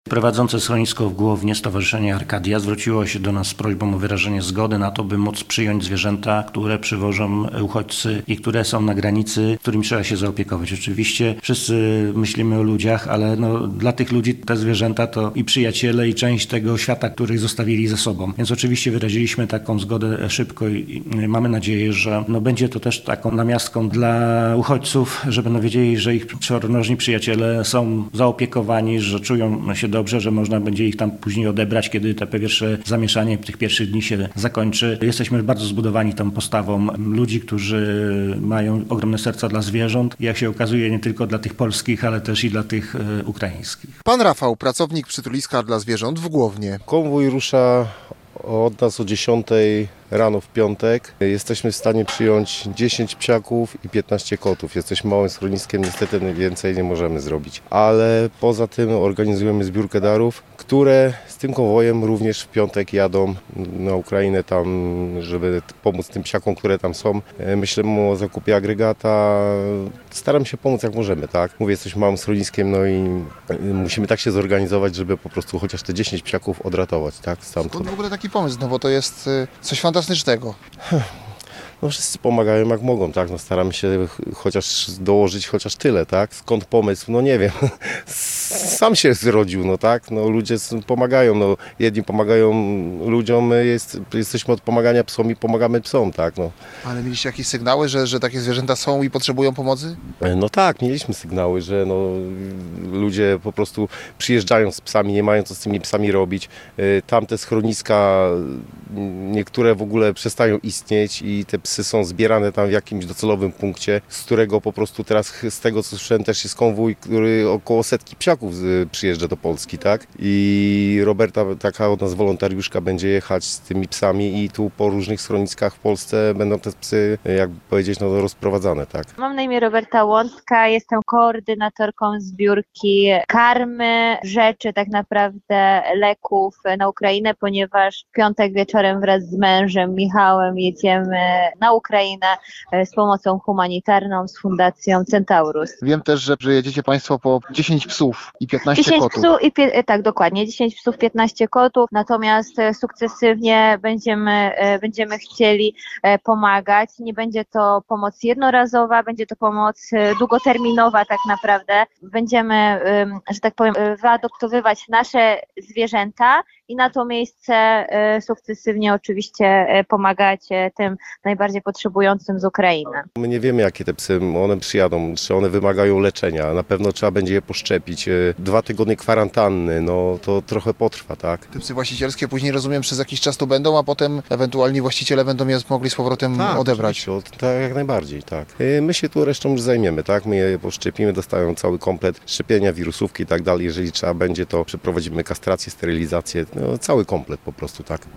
Prowadzące schronisko w Głownie Stowarzyszenie Arkadia zwróciło się do nas z prośbą o wyrażenie zgody na to, by móc przyjąć zwierzęta, które przywożą uchodźcy i które są na granicy, którymi trzeba się zaopiekować. Oczywiście wszyscy myślimy o ludziach, ale dla tych ludzi te zwierzęta to i przyjaciele, i część tego świata, których zostawili ze sobą. Więc oczywiście wyraziliśmy taką zgodę szybko i mamy nadzieję, że będzie to też taką namiastką dla uchodźców, żeby wiedzieli, że ich czworonożni przyjaciele są zaopiekowani, że czują się dobrze, że można będzie ich tam później odebrać, kiedy te pierwsze zamieszanie tych pierwszych dni się zakończy. Jesteśmy bardzo zbudowani tą postawą ludzi, którzy mają ogromne serca dla zwierząt i jak się okazuje nie tylko dla tych polskich, ale też i dla tych ukraińskich. Pan Rafał, pracownik przytuliska dla zwierząt w Głownie. Konwój rusza od nas o 10 rano w piątek. Jesteśmy w stanie przyjąć 10 psiaków i 15 kotów. Jesteśmy małym schroniskiem, niestety więcej nie możemy zrobić. Ale poza tym organizujemy zbiórkę darów, które z tym konwojem również w piątek jadą na Ukrainę tam, żeby pomóc tym psiakom, które tam są. Myślimy o zakupie agregata. Staram się pomóc jak możemy, tak? Mówię, jesteśmy małym schroniskiem, i musimy tak się zorganizować, żeby po prostu chociaż te 10 psiaków odratować, tak? Stamtąd. Skąd w ogóle taki pomysł? Bo to jest coś fantastycznego. Wszyscy pomagają jak mogą, tak? Staramy się chociaż dołożyć chociaż tyle, tak? Skąd pomysł? Nie wiem. Sam się zrodził, tak? Ludzie pomagają, jedni pomagają ludziom, my jesteśmy od pomagania psom i pomagamy psom, tak? Ale mieliście jakieś sygnały, że takie zwierzęta są i potrzebują pomocy? Tak, mieliśmy sygnały, że ludzie po prostu przyjeżdżają z psami, nie mają co z tymi psami robić. Tamte schroniska, niektóre w ogóle przestają istnieć i te psy są zbierane tam w jakimś docelowym punkcie, z którego po prostu teraz, z tego co słyszałem, też jest konwój, który około 100 psiaków przyjeżdża do Polski, tak? I Roberta, taka od nas wolontariuszka, będzie jechać z tymi psami i tu po różnych schroniskach w Polsce będą te psy, jakby powiedzieć, rozprowadzane, tak? Mam na imię Roberta Łącka, jestem koordynatorką zbiórki karmy, rzeczy, tak naprawdę leków na Ukrainę, ponieważ w piątek wieczorem wraz z mężem Michałem jedziemy na Ukrainę z pomocą humanitarną z Fundacją Centaurus. Wiem też, że jedziecie Państwo po 10 psów i 15 10 kotów. psów tak, dokładnie, 10 psów, 15 kotów, natomiast sukcesywnie będziemy chcieli pomagać. Nie będzie to pomoc jednorazowa, będzie to pomoc długoterminowa tak naprawdę. Będziemy, że tak powiem, wyadoptowywać nasze zwierzęta i na to miejsce sukcesywnie oczywiście pomagać tym najbardziej potrzebującym z Ukrainy. My nie wiemy, jakie te psy, one przyjadą, czy one wymagają leczenia, na pewno trzeba będzie je poszczepić. 2 tygodnie kwarantanny, to trochę potrwa, tak? Te psy właścicielskie później, rozumiem, przez jakiś czas tu będą, a potem ewentualnie właściciele będą je mogli z powrotem odebrać. Tak, jak najbardziej, tak. My się tu resztą już zajmiemy, tak? My je poszczepimy, dostają cały komplet szczepienia, wirusówki i tak dalej. Jeżeli trzeba będzie, to przeprowadzimy kastrację, sterylizację, cały komplet po prostu, tak.